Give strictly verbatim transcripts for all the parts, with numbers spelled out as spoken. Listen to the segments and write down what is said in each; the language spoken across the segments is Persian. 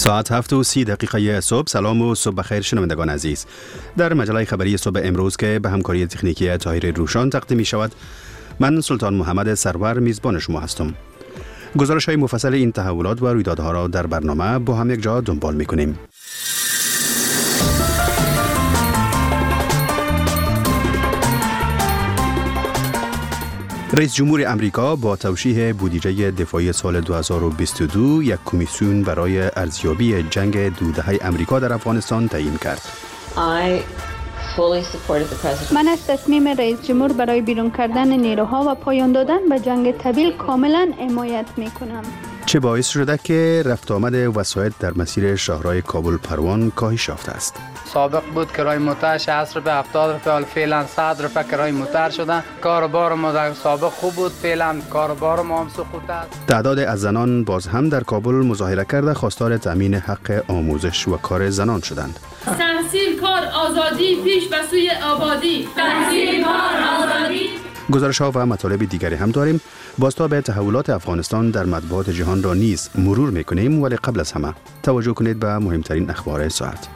ساعت هفت و سی دقیقه صبح. سلام و صبح بخیر شنوندگان عزیز. در مجله خبری صبح امروز که به همکاری تکنیکی طاهر روشان تقدیم می شود، من سلطان محمد سرور میزبان شما هستم. گزارش های مفصل این تحولات و رویدادها را در برنامه با هم یک جا دنبال می کنیم. رئیس جمهور امریکا با توشیح بودجه دفاعی سال دو هزار و بیست و دو یک کمیسیون برای ارزیابی جنگ دو دهه امریکا در افغانستان تعیین کرد. من از تصمیم رئیس جمهور برای بیرون کردن نیروها و پایان دادن به جنگ طویل کاملا حمایت میکنم. چه باعث شده که رفت آمد وسایط در مسیر شاهراه کابل پروان کاهش یافته است؟ سابق بود کرای موتر شصت روپیه هفتاد روپیه، حالا فعلا صد روپیه کرای موتر شده. کاروبار ما در سابق خوب بود، فعلا کاروبار ما هم سقوط است. تعداد از زنان باز هم در کابل مظاهره کرده خواستار تامین حق آموزش و کار زنان شدند. تحصیل، کار، آزادی، پیش به سوی آبادی. تحصیل، کار، آزادی. گزارش ها و مطالب دیگری هم داریم. بازتاب تحولات افغانستان در مطبوعات جهان را نیز مرور میکنیم، ولی قبل از همه توجه کنید به مهمترین اخبار ساعت.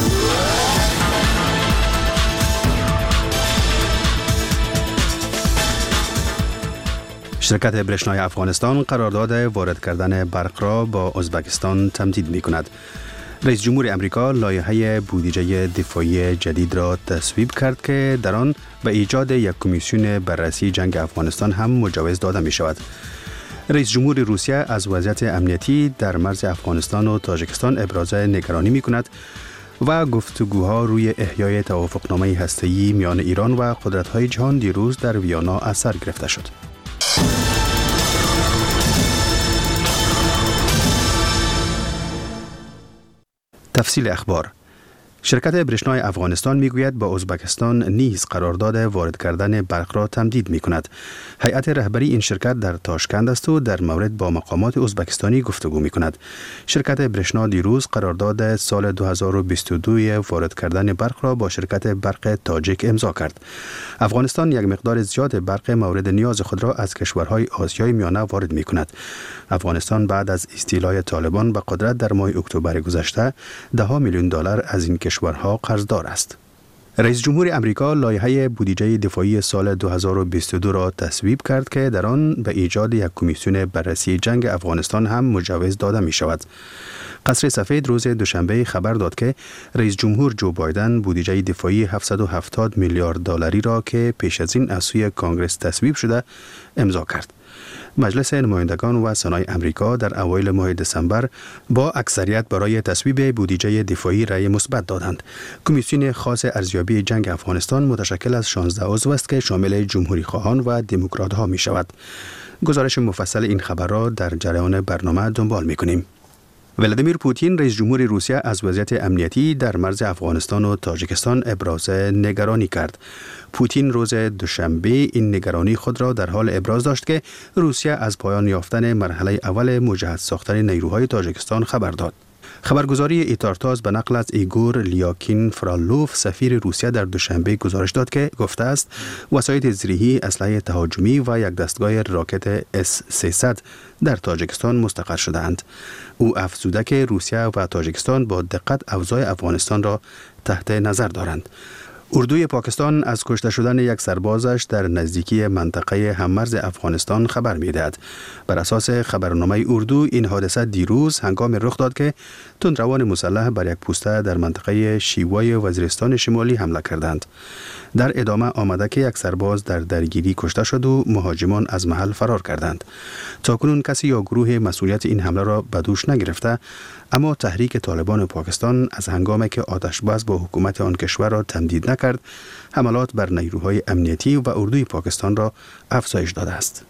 شرکت برشنای افغانستان قرارداد وارد کردن برق را با ازبکستان تمدید می کند. رئیس جمهور امریکا لایحه بودجه دفاعی جدید را تصویب کرد که در آن به ایجاد یک کمیسیون بررسی جنگ افغانستان هم مجوز داده می شود. رئیس جمهور روسیه از وضعیت امنیتی در مرز افغانستان و تاجیکستان ابراز نگرانی می کند و گفتگوها روی احیای توافقنامه هسته‌ای میان ایران و قدرت‌های جهان دیروز در ویانا از سر گرفته شد. تفصیل اخبار. شرکت برشنای افغانستان میگوید با ازبکستان نیز قرارداد وارد کردن برق را تمدید می کند. هیئت رهبری این شرکت در تاشکند است و در مورد با مقامات ازبکستانی گفتگو می کند. شرکت برشنا دیروز قرارداد سال دو هزار و بیست و دو وارد کردن برق را با شرکت برق تاجیک امضا کرد. افغانستان یک مقدار زیاد برق مورد نیاز خود را از کشورهای آسیای میانه وارد می کند. افغانستان بعد از استیلای طالبان به قدرت در ماه اکتبر گذشته ده میلیون دلار از این کشورها قرضدار است. رئیس جمهور امریکا لایحه بودجه دفاعی سال دو هزار و بیست و دو را تصویب کرد که در آن به ایجاد یک کمیسیون بررسی جنگ افغانستان هم مجوز داده می شود. قصر سفید روز دوشنبه خبر داد که رئیس جمهور جو بایدن بودجه دفاعی هفتصد و هفتاد میلیارد دلاری را که پیش از این از سوی کانگرس تصویب شده امضا کرد. مجلس نمایندگان و سنای امریکا در اوایل ماه دسامبر با اکثریت برای تصویب بودجه دفاعی رأی مثبت دادند. کمیسیون خاص ارزیابی جنگ افغانستان متشکل از شانزده عضو است که شامل جمهوری خواهان و دموکرات ها می شود. گزارش مفصل این خبر را در جریان برنامه دنبال می کنیم. ولادیمیر پوتین رئیس جمهور روسیه از وضعیت امنیتی در مرز افغانستان و تاجیکستان ابراز نگرانی کرد. پوتین روز دوشنبه این نگرانی خود را در حال ابراز داشت که روسیه از پایان یافتن مرحله اول مجهز ساختن نیروهای تاجیکستان خبر داد. خبرگزاری ایتارتاس به نقل از ایگور لیاکین فرالوف سفیر روسیه در دوشنبه گزارش داد که گفته است وسایط زیرهی، اسلحه تهاجمی و یک دستگاه راکت اس سیصد در تاجیکستان مستقر شده‌اند. او افزوده که روسیه و تاجیکستان با دقت اوضاع افغانستان را تحت نظر دارند. اردوی پاکستان از کشته شدن یک سربازش در نزدیکی منطقه هممرز افغانستان خبر می‌دهد. بر اساس خبرنامه اردو این حادثه دیروز هنگام رخ داد که تندروان مسلح بر یک پوسته در منطقه شیوای وزیرستان شمالی حمله کردند. در ادامه آمده که یک سرباز در درگیری کشته شد و مهاجمان از محل فرار کردند. تاکنون کسی یا گروه مسئولیت این حمله را به دوش نگرفته، اما تحریک طالبان پاکستان از هنگامی که آتشبس با حکومت آن کشور را تمدید نکرد، حملات بر نیروهای امنیتی و اردوی پاکستان را افزایش داده است.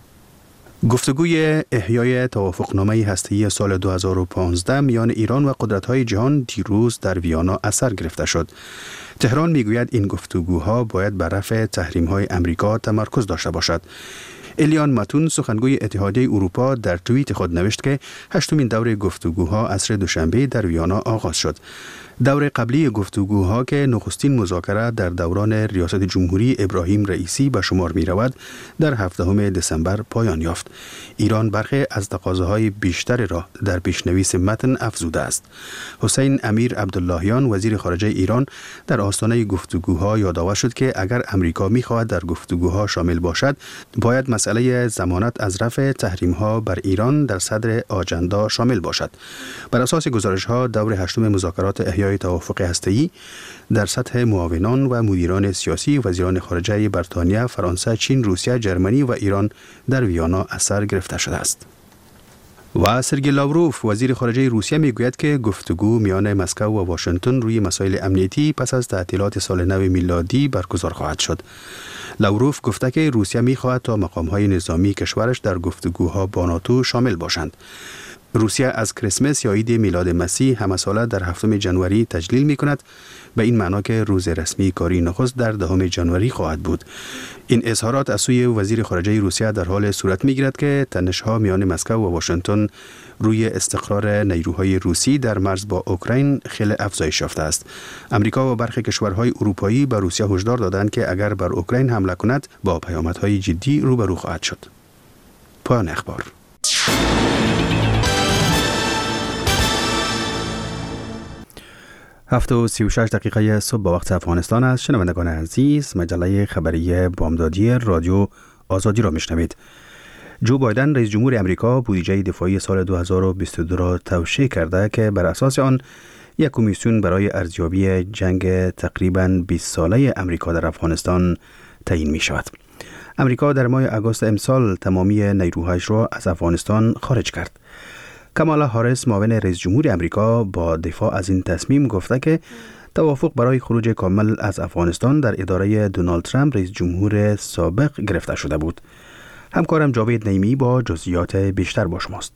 گفتگوی احیای توافقنامه هسته‌ای سال دو هزار و پانزده میان ایران و قدرت‌های جهان دیروز در ویانا اثر گرفته شد. تهران میگوید این گفتگوها باید بر رفع تحریم‌های امریکا تمرکز داشته باشد. الیان ماتون سخنگوی اتحادیه اروپا در توییت خود نوشت که هشتمین دور گفتگوها عصر دوشنبه در ویانا آغاز شد. دور قبلی گفتگوها که نخستین مذاکره در دوران ریاست جمهوری ابراهیم رئیسی به شمار می رود در هفدهم دسامبر پایان یافت. ایران برخی از تقاضاهای بیشتر را در پیشنویس متن افزوده است. حسین امیر عبداللهیان وزیر خارجه ایران در آستانه گفتگوها یادآور شد که اگر امریکا می خواهد در گفتگوها شامل باشد، باید مسئله ضمانت از رفع تحریم‌ها بر ایران در صدر آجندا شامل باشد. بر اساس گزارش‌ها دور هشتم مذاکرات احیای توافق هسته‌ای در سطح معاونان و مدیران سیاسی وزیران خارجه بریتانیا، فرانسه، چین، روسیه، جرمنی و ایران در ویانا از سر گرفته شده است. و سرگئی لاوروف وزیر خارجه روسیه میگوید که گفتگو میان مسکو و واشنگتن روی مسائل امنیتی پس از تعطیلات سال نو میلادی برگزار خواهد شد. لاوروف گفته که روسیه میخواهد تا مقام‌های نظامی کشورش در گفتگوها با ناتو شامل باشند. روسیه از کریسمس یا عید میلاد مسیح همه ساله در هفتم ژانویه تجلیل می کند، به این معنا که روز رسمی کاری نخست در دهم ژانویه خواهد بود. این اظهارات از سوی وزیر خارجه روسیه در حال صورت می گیرد که تنش‌ها میان مسکو و واشنگتن روی استقرار نیروهای روسی در مرز با اوکراین خیلی افزایش یافته است. امریکا و برخی کشورهای اروپایی به روسیه هشدار دادند که اگر بر اوکراین حمله کند با پیامدهای جدی روبرو خواهد شد. پایان اخبار. هفت و سی و شش دقیقه صبح به وقت افغانستان است. شنوندگان عزیز، مجله خبری بامدادی رادیو آزادی را میشنوید. جو بایدن رئیس جمهور امریکا بودجه دفاعی سال دو هزار و بیست و دو را توشیح کرده که بر اساس آن یک کمیسیون برای ارزیابی جنگ تقریباً بیست ساله امریکا در افغانستان تعیین می شود. امریکا در ماه آگوست امسال تمامی نیروهایش را از افغانستان خارج کرد. کامالا هاریس معاون رئیس جمهور امریکا با دفاع از این تصمیم گفته که توافق برای خروج کامل از افغانستان در اداره دونالد ترامپ رئیس جمهور سابق گرفته شده بود. همکارم جاوید نعیمی با جزئیات بیشتر با شماست.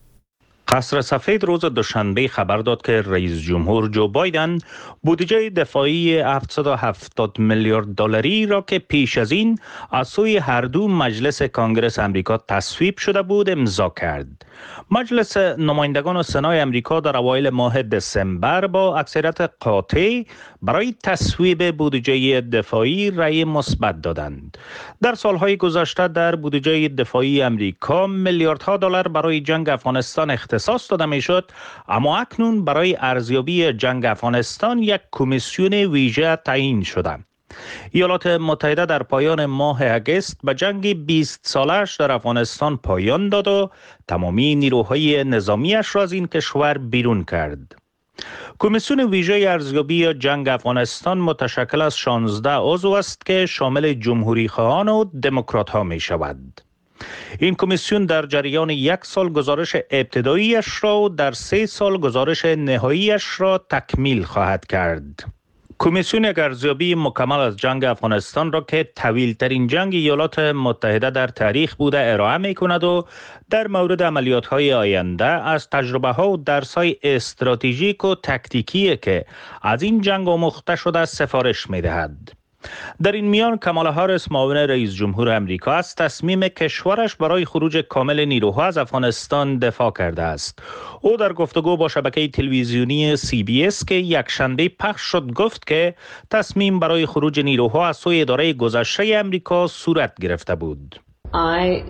قصر سفید روز دوشنبه خبر داد که رئیس جمهور جو بایدن بودجه دفاعی هفتصد و هفتاد میلیارد دلاری را که پیش از این از سوی هر دو مجلس کانگرس امریکا تصویب شده بود امضا کرد. مجلس نمایندگان سنای امریکا در اوایل ماه دسامبر با اکثریت قاطع برای تصویب بودجه دفاعی رأی مثبت دادند. در سالهای گذشته در بودجه دفاعی امریکا میلیاردها دلار برای جنگ افغانستان اختصاص داده میشد، اما اکنون برای ارزیابی جنگ افغانستان یک کمیسیون ویژه تعیین شده. ایالات متحده در پایان ماه اگست به جنگ بیست سالش در افغانستان پایان داد و تمامی نیروهای نظامیش را از این کشور بیرون کرد. کمیسیون ویژه ارزیابی جنگ افغانستان متشکل از شانزده عضو است که شامل جمهوری خواهان و دموکرات ها می شود. این کمیسیون در جریان یک سال گزارش ابتداییش را و در سه سال گزارش نهاییش را تکمیل خواهد کرد. کمیسیون ارزیابی مکمل از جنگ افغانستان را که طویل ترین جنگ ایالات متحده در تاریخ بوده ارائه می کند و در مورد عملیات های آینده از تجربه ها و درس های استراتژیک و تکتیکی که از این جنگ آموخته شده سفارش می دهد. در این میان کامالا هاریس معاون رئیس جمهور امریکا از تصمیم کشورش برای خروج کامل نیروها از افغانستان دفاع کرده است. او در گفتگو با شبکه تلویزیونی سی بی اس که یکشنبه پخش شد گفت که تصمیم برای خروج نیروها از سوی اداره گذشته امریکا صورت گرفته بود. I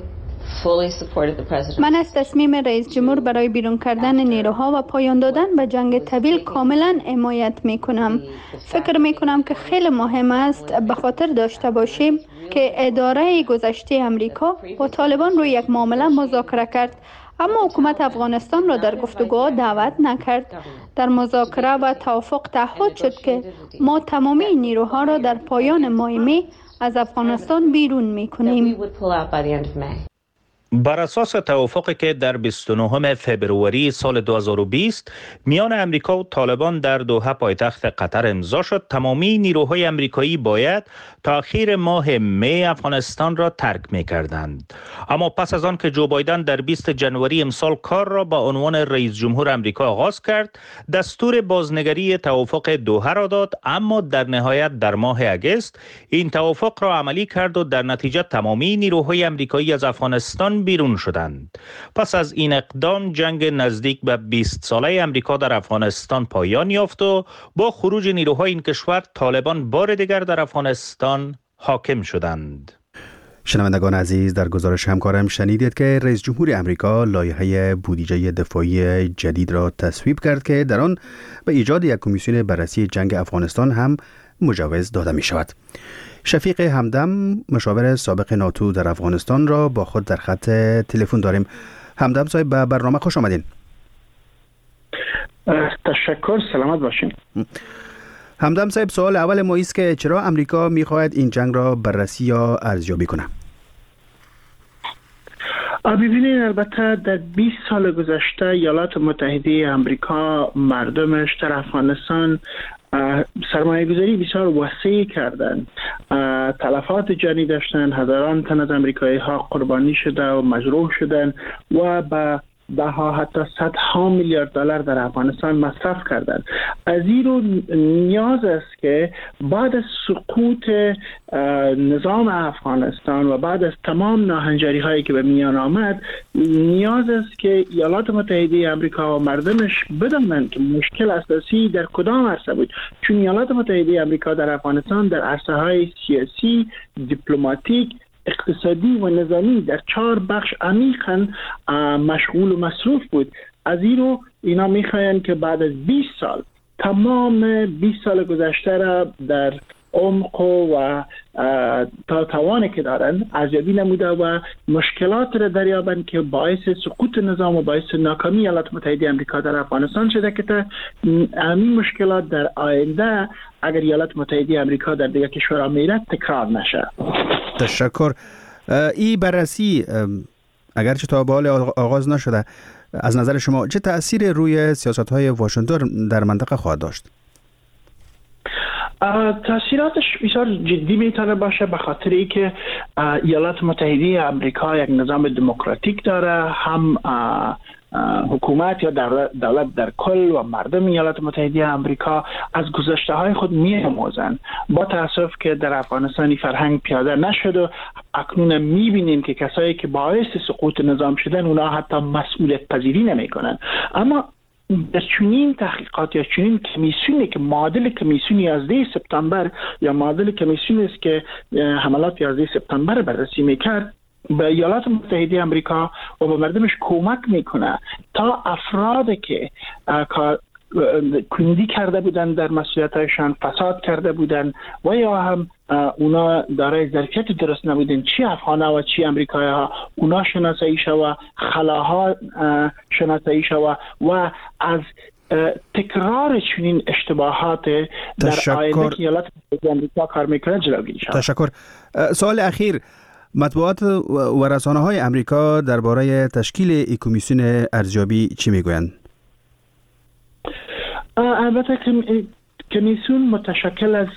من از تصمیم رئیس جمهور برای بیرون کردن نیروها و پایان دادن به جنگ طویل کاملا حمایت می کنم. فکر می کنم که خیلی مهم است به خاطر داشته باشیم که اداره گذشته امریکا با طالبان روی یک معامله مذاکره کرد، اما حکومت افغانستان را در گفتگوها دعوت نکرد. در مذاکره و توافق تعهد شد که ما تمامی نیروها را در پایان ماه می از افغانستان بیرون می کنیم. بر اساس توافقی که در بیست و نهم فوریه سال دو هزار و بیست میان امریکا و طالبان در دوحه پایتخت قطر امضا شد، تمامی نیروهای امریکایی باید تا اخیر ماه می افغانستان را ترک می کردند. اما پس از آن که جو بایدن در بیست جنوری امسال کار را با عنوان رئیس جمهور امریکا آغاز کرد، دستور بازنگری توافق دوحه را داد، اما در نهایت در ماه اگست این توافق را عملی کرد و در نتیجه تمامی نیروهای امریکایی از افغانستان بیرون شدند. پس از این اقدام جنگ نزدیک به بیست ساله امریکا در افغانستان پایان یافت و با خروج نیروهای این کشور طالبان بار دیگر در افغانستان حاکم شدند. شنوندگان عزیز، در گزارش همکارم شنیدید که رئیس جمهور امریکا لایحه بودجه دفاعی جدید را تصویب کرد که در آن به ایجاد یک کمیسیون بررسی جنگ افغانستان هم مجوز داده می شود. شفیق همدم، مشاور سابق ناتو در افغانستان، را با خود در خط تلفن داریم. همدم صاحب، به برنامه خوش آمدین. تشکر، سلامت باشین. همدم صاحب، سوال اول ما است که چرا امریکا می‌خواهد این جنگ را بررسی یا ارزیابی کنه؟ ببینید، البته در بیست سال گذشته ایالات متحده امریکا مردمش در افغانستان سرمایه گذاری بسیار وسیع کردن، تلفات جانی داشتن، هزاران تن از امریکایی ها قربانی شده و مجروح شدن و به ده ها حتی صدها میلیارد دلار در افغانستان مصرف کردند. از این رو نیاز است که بعد از سقوط نظام افغانستان و بعد از تمام ناهنجاری هایی که به میان آمد، نیاز است که ایالات متحده امریکا و مردمش بدانند که مشکل اساسی در کدام عرصه بود. چون ایالات متحده امریکا در افغانستان در عرصه های سیاسی، دیپلماتیک، اقتصادی و نظامی در چهار بخش عمیقاً مشغول و مصروف بود. از این رو اینا میخواین که بعد از بیست سال تمام بیست سال گذشته را در عمق و تا توانی که دارن ارزیابی نموده و مشکلات را دریابند که باعث سقوط نظام و باعث ناکامی ایالات متحده امریکا در افغانستان شده که تا همین مشکلات در آینده اگر ایالات متحده امریکا در دیگر کشورها میره تکرار نشه. تشکر. این بررسی اگرچه تا به حال آغاز نشده، از نظر شما چه تأثیر روی سیاست‌های واشنگتن در منطقه خواهد داشت؟ تأثیراتش بسیار جدی میتونه باشه، به خاطر اینکه ایالات متحده امریکا یک نظام دموکراتیک داره، هم حکومت یا دولت در کل و مردم ایالات متحده امریکا از گذشته های خود می‌آموزند. با تأسف که در افغانستان فرهنگ پیاده نشد و اکنون می‌بینیم که کسایی که باعث سقوط نظام شدن اونا حتی مسئولیت پذیری نمی‌کنند. اما در چنین تحقیقات یا چنین کمیسیونی که معادل کمیسیون یازده سپتامبر یا معادل کمیسیونی است که حملات یازده سپتامبر بررسی میکرد، به ایالات متحده امریکا و به مردمش کمک میکنه تا افرادی که کندی کرده بودن در مسئولیتشان، فساد کرده بودن و یا هم اونا دارای ظرفیت درست نبودن، چی افغانها و چی امریکایی ها، اونا شناسایی شوه، خلاها شناسایی شوه و از تکرار چنین اشتباهات در آینده که ایالات متحده امریکا کار میکنه جلوگیری شود. تشکر. سوال اخیر، مطبوعات و رسانه‌های امریکا درباره تشکیل این کمیسیون ارزیابی چی میگویند؟ البته کمیسیون متشکل از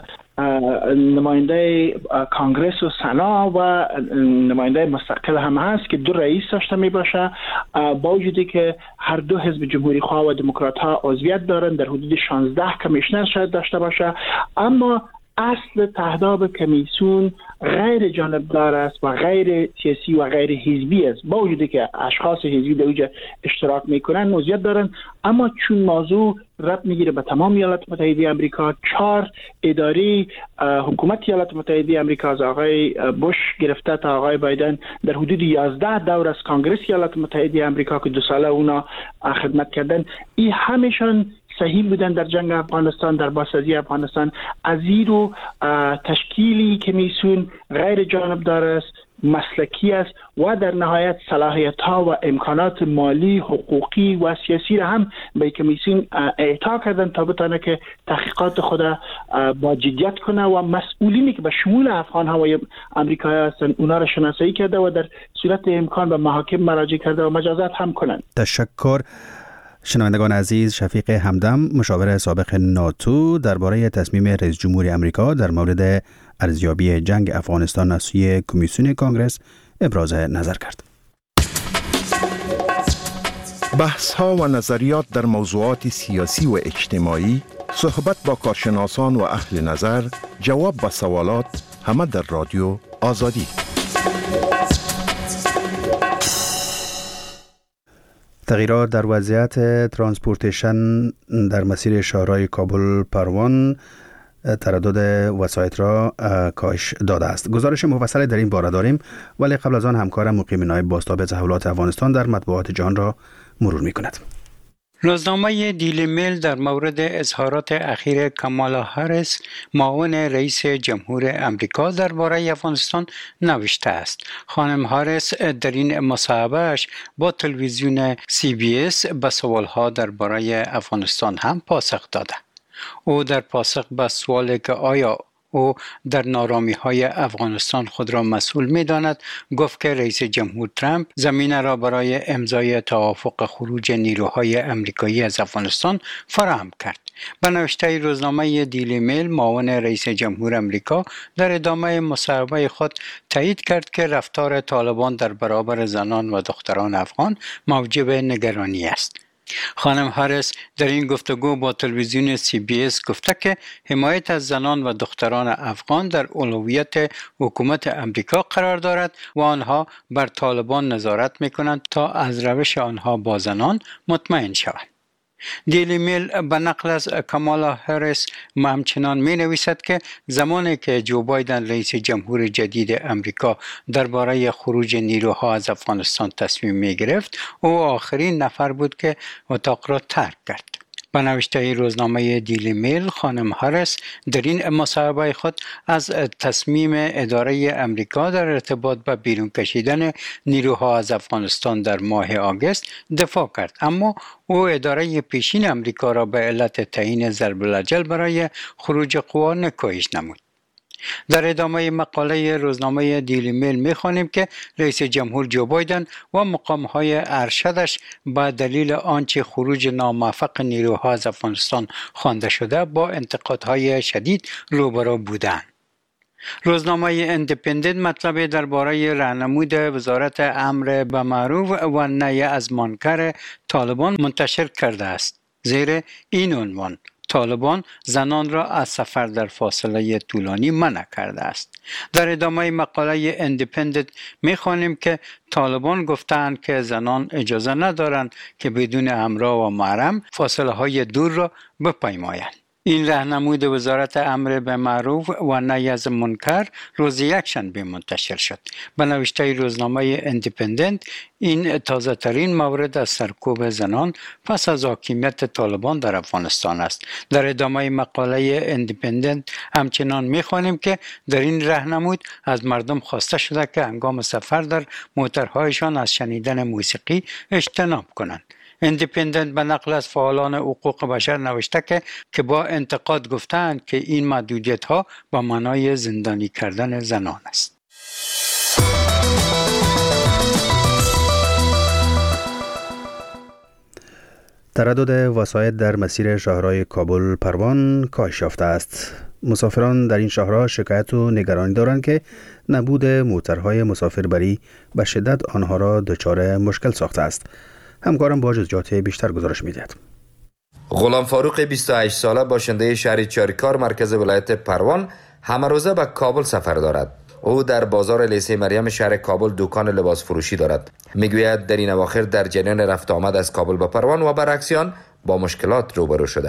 نماینده کانگرس و سنا و نماینده مستقل هم هست که دو رئیس داشته می باشه، با وجودی که هر دو حزب جمهوری خواه و دموکرات ها عضویت دارن، در حدود شانزده کمیشنر شاید داشته باشه. اما اصل تهداب کمیسیون غیر جانبدار است و غیر سیاسی و غیر حزبی است، با وجودی که اشخاص حزبی در اونجا اشتراک میکنن، عضویت دارن. اما چون موضوع ربط میگیره به تمام ایالات متحده امریکا، چهار اداره حکومت ایالات متحده امریکا از آقای بوش گرفته تا آقای بایدن در حدود یازده دور از کانگرس ایالات متحده امریکا که دو ساله اونا خدمت کردن، این همیشون سهیم بودن در جنگ افغانستان، در بازسازی افغانستان، از این رو تشکیلی که میسون غیر جانبدار است، مسلکی است و در نهایت صلاحیت ها و امکانات مالی، حقوقی و سیاسی را هم به کمیسیون اعطا کردن تا بتونه که تحقیقات خود با جدیت کنه و مسئولینی که به شمول افغان ها و امریکایی هستند اونا را شناسایی کرده و در صورت امکان به محاکم مراجعه کرده و مجازات هم کنند. تشکر. شنوندگان عزیز، شفیق همدم، مشاور سابق ناتو، درباره تصمیم رئیس جمهوری آمریکا در مورد ارزیابی جنگ افغانستان از سوی کمیسیون کنگره ابراز نظر کرد. بحث ها و نظریات در موضوعات سیاسی و اجتماعی، صحبت با کارشناسان و اهل نظر، جواب به سوالات، همه در رادیو آزادی. تغییرات در وضعیت ترانسپورتیشن در مسیر شهرهای کابل پروان تردد وسایط را کاهش داده است. گزارش مفصل در این باره داریم، ولی قبل از آن همکارم مقیم نایب بازتاب تحولات افغانستان در مطبوعات جهان را مرور می کند. روزنامه دیلی میل در مورد اظهارات اخیر کامالا هریس، معاون رئیس جمهور امریکا درباره افغانستان نوشته است. خانم هریس در این مصاحبهش با تلویزیون سی بی اس به سوالها درباره افغانستان هم پاسخ داده. او در پاسخ به سوالی که آیا او در نارامی های افغانستان خود را مسئول می داند، گفت که رئیس جمهور ترامپ زمینه را برای امضای توافق خروج نیروهای امریکایی از افغانستان فراهم کرد. به نوشته روزنامه دیلی میل، معاون رئیس جمهور امریکا در ادامه مصاحبه خود تایید کرد که رفتار طالبان در برابر زنان و دختران افغان موجب نگرانی است. خانم هریس در این گفتگو با تلویزیون سی بی اس گفته که حمایت از زنان و دختران افغان در اولویت حکومت امریکا قرار دارد و آنها بر طالبان نظارت می‌کنند تا از روش آنها با زنان مطمئن شوند. دیلی میل به نقل از کامالا هریس همچنان می نویسد که زمانی که جو بایدن رئیس جمهور جدید امریکا درباره خروج نیروها از افغانستان تصمیم می گرفت، او آخرین نفر بود که اتاق را ترک کرد. به نوشته روزنامه دیلی میل، خانم هریس در این مصاحبه خود از تصمیم اداره امریکا در ارتباط با بیرون کشیدن نیروها از افغانستان در ماه آگوست دفاع کرد، اما او اداره پیشین امریکا را به علت تعیین ضرب الاجل برای خروج قوا نکوهش نمود. در ادامه مقاله روزنامه دیلی میل می‌خوانیم که رئیس جمهور جو بایدن و مقام‌های ارشدش به دلیل آنچه خروج ناموفق نیروها از افغانستان خوانده شده با انتقادهای شدید روبرو بودند. روزنامه اندیپندنت مطلب درباره راهنمود وزارت امر به معروف و نهی از منکر طالبان منتشر کرده است. زیر این عنوان: طالبان زنان را از سفر در فاصله طولانی منع کرده است. در ادامه مقاله اندیپندنت می‌خوانیم که طالبان گفتند که زنان اجازه ندارند که بدون همراه و محرم فاصله های دور را بپیمایند. این راهنمود وزارت امر به معروف و نهی از منکر روز یکشنبه منتشر شد. به نوشته روزنامه اندیپندنت، این تازه ترین مورد از سرکوب زنان پس از حاکمیت طالبان در افغانستان است. در ادامه مقاله اندیپندنت همچنان می‌خوانیم که در این راهنمود از مردم خواسته شده که هنگام سفر در موترهایشان از شنیدن موسیقی اجتناب کنند. اندیپندنت به نقل از فعالان حقوق بشر نوشته که که با انتقاد گفتند که این محدودیت ها با معنای زندانی کردن زنان است. تردد وسایط در مسیر شهرهای کابل پروان کاهش یافته است. مسافران در این شهرها شکایت و نگرانی دارند که نبود موترهای مسافربری به شدت آنها را دچار مشکل ساخته است. همکارم با جزئیات بیشتر گزارش می‌دهد. غلام فاروق بیست و هشت ساله باشنده شهر چاریکار مرکز ولایت پروان همه روزه به کابل سفر دارد. او در بازار لیسه مریم شهر کابل دکان لباس فروشی دارد. میگوید در این اواخر در جریان رفت آمد از کابل به پروان و برعکس آن با مشکلات روبرو شده.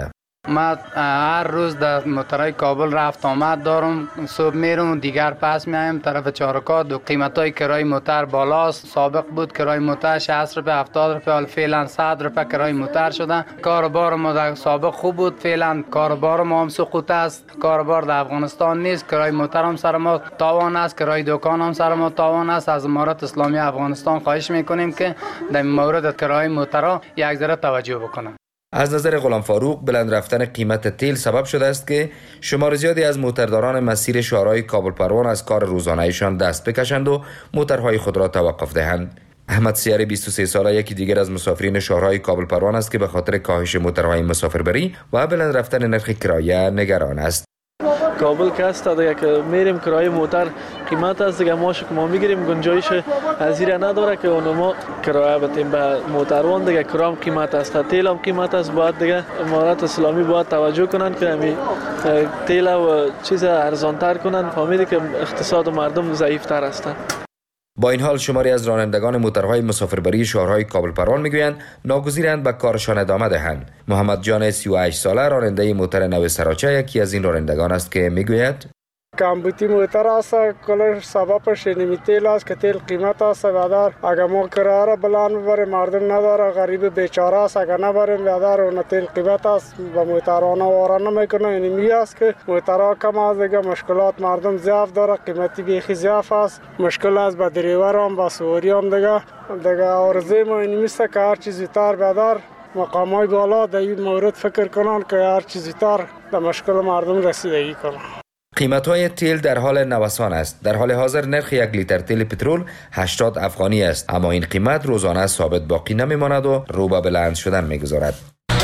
ما هر روز در موترهای کابل رفت آمد دارم، صبح میرم دیگر پس میایم طرف چارکاد و قیمتای کرای موتر بالاست. سابق بود کرای موتر شصت روپیه هفتاد روپیه، حالا فعلا صد روپیه کرای موتر شده. کاروبار ما در سابق خوب بود، فعلا کاروبار ما هم سقوط است. کاروبار در افغانستان نیست، کرای موتر هم سر ما تاوان است، کرای دکان هم سر ما تاوان است. از امارات اسلامی افغانستان خواهش میکنیم که در مورد کرای موترها یک ذره توجه بکنند. از نظر غلام فاروق، بلند رفتن قیمت تیل سبب شده است که شمار زیادی از موترداران مسیر شهرهای کابل پروان از کار روزانه‌ایشان دست بکشند و موترهای خود را توقف دهند. احمد سیاری بیست و سه ساله یکی دیگر از مسافرین شهرهای کابل پروان است که به خاطر کاهش موترهای مسافربری و بلند رفتن نرخ کرایه نگران است. کابل که است دیگه که میریم کرایه موتر قیمت است دیگه، ما که ما میگیریم گنجایش هزینه نداره که اون ما کرایه بدیم به موتروان دیگه. کرام قیمت است، تیل هم قیمت است. باید دیگه امارات اسلامی باید توجه کنن که همین تیل و چیز ارزان تر کنن، فهمیدی که اقتصاد مردم ضعیف تر است. با این حال شماری از رانندگان موترهای مسافربری شهرهای کابل پروان میگویند ناگزیرند به کارشان ادامه دهند. محمد جان سی و هشت ساله راننده موتر نو سراچه یکی از این رانندگان است که میگوید کمبودی موتر است، کلش سببش اینمی تیل است که تیل قیمت است. بیادر اگر ما کرایه را بلند ببریم مردم نداره، غریب بیچاره است. اگر نبریم بیادر اون تیل قیمت است به موترانا وارا نمیکنه. اینمی است که موترها کم است دیگه، مشکلات مردم ضعف داره، قیمتی بیخی ضعف است. مشکل است به دریور هم به سواری هم دیگه دیگه عرضه ما اینمی است که هر چیزی تر بیادر مقامای بالا در این مورد فکر کنن که هر چیزی تر به مشکل مردم رسیدگی کنن. قیمت‌های تیل در حال نوسان است. در حال حاضر نرخ یک لیتر تیل پترول هشتاد افغانی است، اما این قیمت روزانه ثابت باقی نمی‌ماند و رو به بلند شدن می‌گذارد.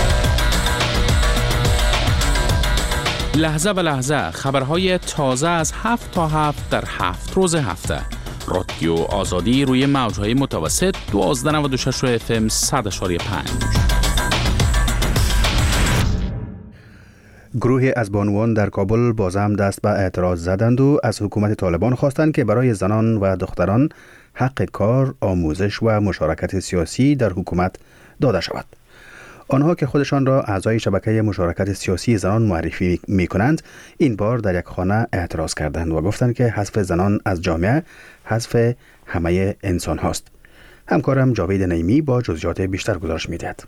لحظه به لحظه خبرهای تازه از هفت تا هفت در هفت روز هفته. رادیو آزادی روی موج‌های متوسط دوازده نود و شش اف ام صد و پنج. گروهی از بانوان در کابل باز هم دست به اعتراض زدند و از حکومت طالبان خواستند که برای زنان و دختران حق کار، آموزش و مشارکت سیاسی در حکومت داده شود. آنها که خودشان را اعضای شبکه مشارکت سیاسی زنان معرفی می کنند، این بار در یک خانه اعتراض کردند و گفتند که حذف زنان از جامعه حذف همه انسان هاست. همکارم جاوید نعیمی با جزئیات بیشتر گزارش می‌دهد.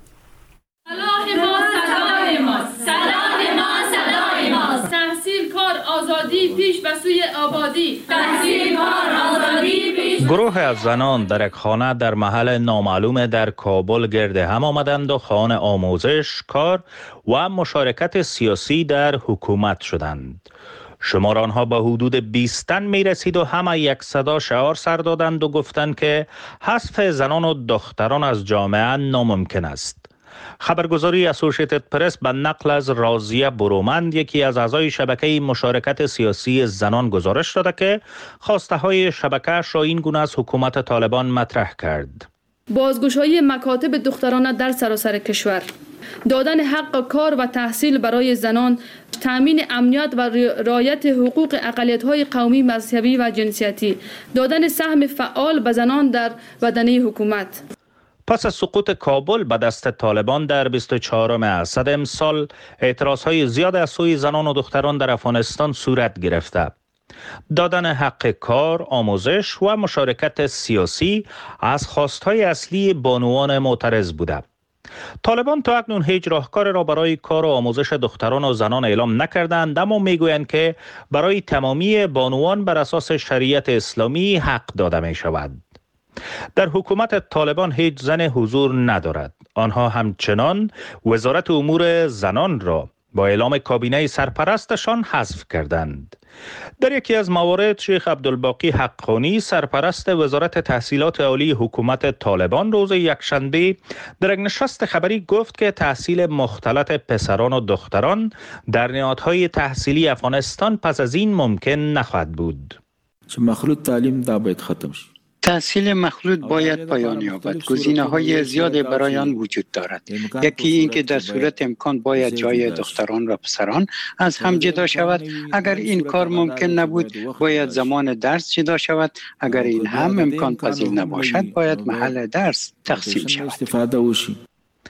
آزادی پیش به سوی آبادی، تحصیل کار آزادی پیش. گروه از زنان در یک خانه در محل نامعلوم در کابل گرد هم آمدند و خواهان آموزش، کار و مشارکت سیاسی در حکومت شدند. شمار آنها به حدود بیست تن می رسید و همه یک صدا شعار سر دادند و گفتند که حذف زنان و دختران از جامعه ناممکن است. خبرگزاری اسوشیتد پرس به نقل از راضیه برومند، یکی از اعضای شبکه مشارکت سیاسی زنان، گزارش داده که خواسته های شبکه را این گونه از حکومت طالبان مطرح کرد. بازگشایی مکاتب دخترانه در سراسر کشور، دادن حق کار و تحصیل برای زنان، تامین امنیت و رعایت حقوق اقلیت‌های قومی، مذهبی و جنسیتی، دادن سهم فعال به زنان در بدنه حکومت. پس از سقوط کابل به دست طالبان در بیست و چهارم اسد امسال، اعتراضهای زیاد از سوی زنان و دختران در افغانستان صورت گرفته. دادن حق کار، آموزش و مشارکت سیاسی از خواستهای اصلی بانوان معترض بوده. طالبان تا اکنون هیچ راهکار را برای کار و آموزش دختران و زنان اعلام نکردند، اما میگویند که برای تمامی بانوان بر اساس شریعت اسلامی حق داده می شود. در حکومت طالبان هیچ زن حضور ندارد. آنها همچنان وزارت امور زنان را با اعلام کابینه سرپرستشان حذف کردند. در یکی از موارد شیخ عبدالباقی حقانی، سرپرست وزارت تحصیلات عالی حکومت طالبان، روز یکشنبه در یک نشست خبری گفت که تحصیل مختلط پسران و دختران در نهادهای تحصیلی افغانستان پس از این ممکن نخواهد بود. چه مخلوط تعلیم دا باید ختم شد. تحصیل مخلوط باید پایان یابد. گزینه‌های زیادی برای آن وجود دارد. یکی اینکه در صورت امکان باید جای دختران و پسران از هم جدا شود. اگر این کار ممکن نبود، باید زمان درس جدا شود. اگر این هم امکان پذیر نباشد، باید محل درس تقسیم شود.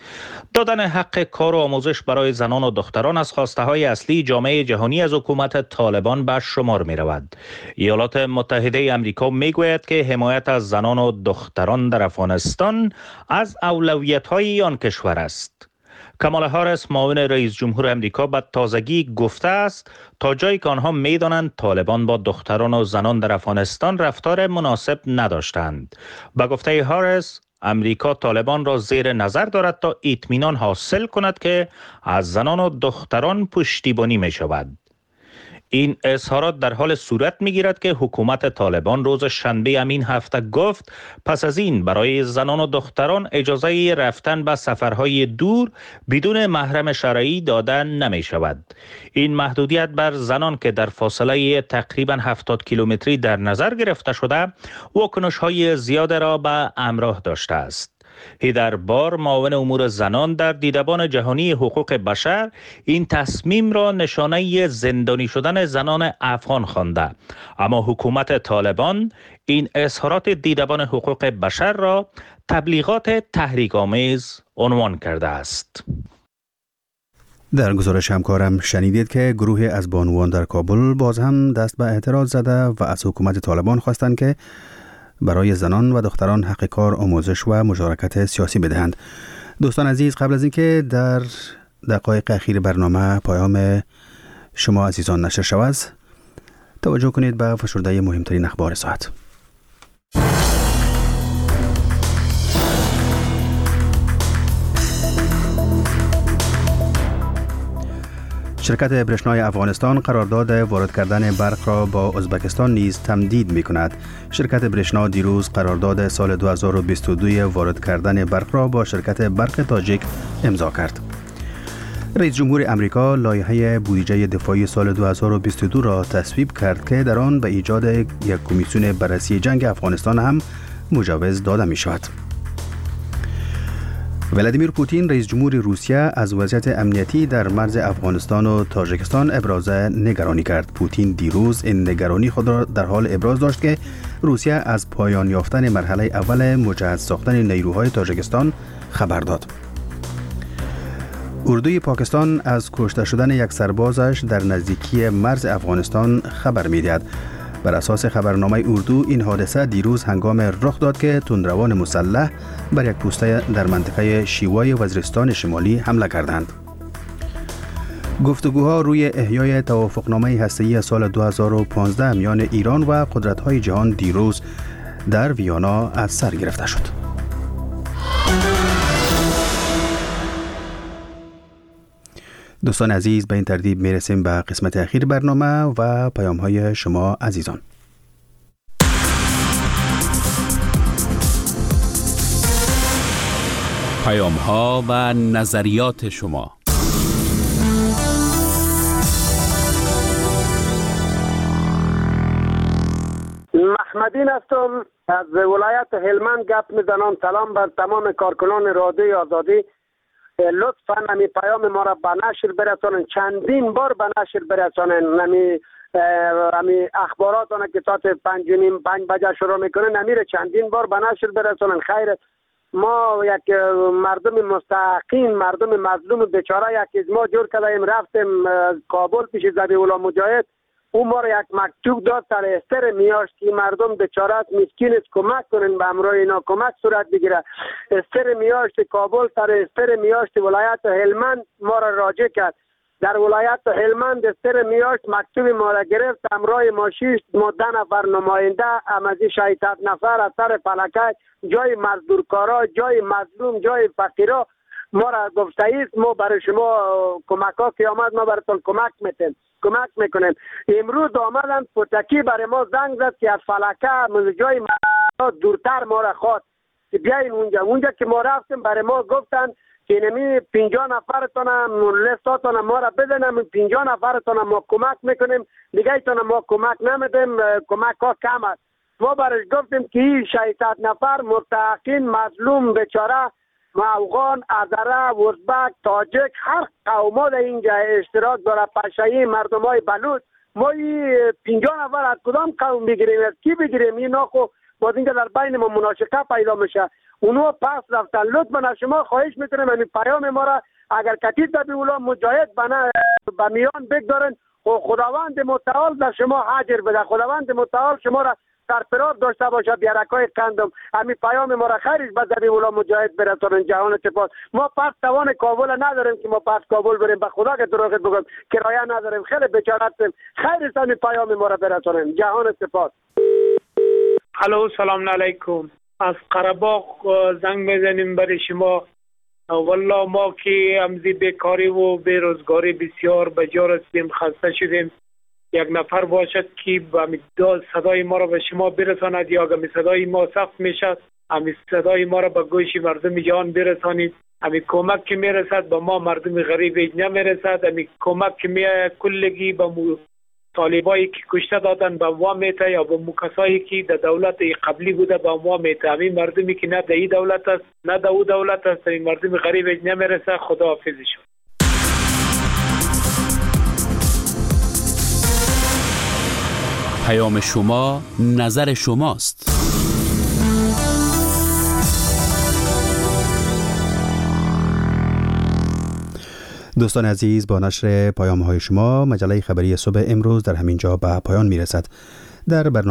دادن حق کار و آموزش برای زنان و دختران از خواسته های اصلی جامعه جهانی از حکومت طالبان به شمار می رود. ایالات متحده آمریکا می گوید که حمایت از زنان و دختران در افغانستان از اولویت های آن کشور است. کامالا هاریس معاون رئیس جمهور آمریکا به تازگی گفته است تا جایی که آنها می دانند طالبان با دختران و زنان در افغانستان رفتار مناسب نداشتند. به گفته هاریس امریکا طالبان را زیر نظر دارد تا اطمینان حاصل کند که از زنان و دختران پشتیبانی می شود. این اظهارات در حال صورت می گیرد که حکومت طالبان روز شنبه همین هفته گفت پس از این برای زنان و دختران اجازه رفتن به سفرهای دور بدون محرم شرعی داده نمی شود. این محدودیت بر زنان که در فاصله تقریبا هفتاد کیلومتری در نظر گرفته شده واکنش های زیاد را به همراه داشته است. هیدر بار معاون امور زنان در دیدبان جهانی حقوق بشر این تصمیم را نشانه زندانی شدن زنان افغان خوانده، اما حکومت طالبان این اظهارات دیدبان حقوق بشر را تبلیغات تحریک‌آمیز عنوان کرده است. در گزارش همکارم شنیدید که گروهی از بانوان در کابل باز هم دست به اعتراض زده و از حکومت طالبان خواستند که برای زنان و دختران حق کار، آموزش و مشارکت سیاسی بدهند. دوستان عزیز، قبل از اینکه در دقایق اخیر برنامه پیام شما عزیزان نشر شود، توجه کنید به فشرده مهمترین اخبار ساعت. شرکت برشنای افغانستان قرارداد وارد کردن برق را با ازبکستان نیز تمدید می کند. شرکت برشنا دیروز قرارداد سال دو هزار و بیست و دو وارد کردن برق را با شرکت برق تاجیک امضا کرد. رئیس جمهور امریکا لایحه بودجه دفاعی سال دو هزار و بیست و دو را تصویب کرد که در آن به ایجاد یک کمیسیون بررسی جنگ افغانستان هم مجوز داده می شود. ولادیمیر پوتین رئیس جمهور روسیه از وضعیت امنیتی در مرز افغانستان و تاجیکستان ابراز نگرانی کرد. پوتین دیروز این نگرانی خود را در حال ابراز داشت که روسیه از پایان یافتن مرحله اول مجهز ساختن نیروهای تاجیکستان خبر داد. اردوی پاکستان از کشته شدن یک سربازش در نزدیکی مرز افغانستان خبر می‌دهد. بر اساس خبرنامه اردو این حادثه دیروز هنگام رخ داد که تندروان مسلح بر یک پوسته در منطقه شیوای وزیرستان شمالی حمله کردند. گفتگوها روی احیای توافقنامه هسته‌ای سال دو هزار و پانزده میان ایران و قدرت‌های جهان دیروز در ویانا از سر گرفته شد. دوستان عزیز، به این ترتیب میرسیم به قسمت اخیر برنامه و پیام های شما عزیزان. پیام ها و نظریات شما. محمدین هستم از ولایت هلمند گپ میزنم. سلام بر تمام کارکنان رادیوی آزادی. لطفاً نمی پیام ما را به نشر برسانن، چندین بار به نشر برسانن. نمی نمی اخبارات آنها که ساعت پنج و نیم پنج بجه شروع میکنه نمیره، چندین بار به نشر برسانن. خیر، ما یک مردم مستحقین، مردم مظلوم بیچاره یک ما جور کردیم، رفتیم کابل پیش ذبیح الله مجاهد. او ما را یک مکتوب داد سر استر میاشت که مردم بیچاره مسکین است، کمک کنن به امرای اینا، کمک صورت بگیره. استر میاشت کابل سر استر میاشت ولایت هلمند ما را راجع کرد. در ولایت هلمند استر میاشت مکتوب ما را گرفت، امرای ما شش ما ده نفر نماینده امازی شهیدت نفر از سر فلکه، جای مزدورکارا، جای مظلوم، جای فقیرا ما را گفته ایست ما برای شما کمک ها که آمد ما براتون کمک میتیم کمک میکنیم. امروز آمدن پوتکی برای ما زنگ زد که از فلکه من جای دورتر ما را خواست که بیاین اونجا. اونجا که ما رفتیم برای ما گفتن که نمی پنجاه نفرتون لیستاتون ما را بدنم، پنجاه نفرتون ما کمک میکنیم، دیگه ایتون ما کمک نمیدیم، کمک ها کم است. ما برش گفتیم که این شهیدت نفر مستحقین مظلوم بیچاره افغان، ازره، ازبک، تاجک، هر قوما در اینجا اشتراک داره، پشایی، مردم های بلوچ. ما این پنجاه نفر از کدام قوم بگیریم؟ از کی بگیریم؟ این خو باز اینجا در بین ما مناشقه پیدا میشه. اونها پس رفتن. لطفا از شما خواهش میکنم این پیام ما را اگر کتی طبیعی مجاهد بنا به میان بگذارن و خداوند متعال در شما اجر بده. خداوند متعال شما را سرفراز داشته باشه. بیارکای قندم همین پیام ما را خیرش به ذبیح الله مجاهد برسونن. جهان سپاس. ما پس توان کابل نداریم که ما پس کابل بریم. به خدا که دروغ بگم کرایه نداریم. خیلی بیچاره هستیم. خیرش همین پیام ما را برسونن. جهان سپاس. الو سلام علیکم. از قره‌باغ زنگ میزنیم برای شما. والله ما که امزی بیکاری و بیروزگاری بسیار به جا رسیدیم، خسته شدیم. یک نفر باشد که به صدای ما را به شما برساند یا اگر صدای ما سخت میشد امی صدای ما را به گوش مردم جهان برسانید. امی کمک که میرسد به ما مردم غریب نمیرسد. امی کمک که می کلگی به مو طالبایی که کشته دادن به ما میته یا به مکسایی که در دولت قبلی بوده به ما میته. همین مردمی که نه در این دولت است نه در او دولت است این مردم غریب نمیرسه. خدا حافظشون. پیام شما نظر شماست. دوستان عزیز، با نشر پیام های شما مجله خبری صبح امروز در همین جا به پایان می رسد. در برنامه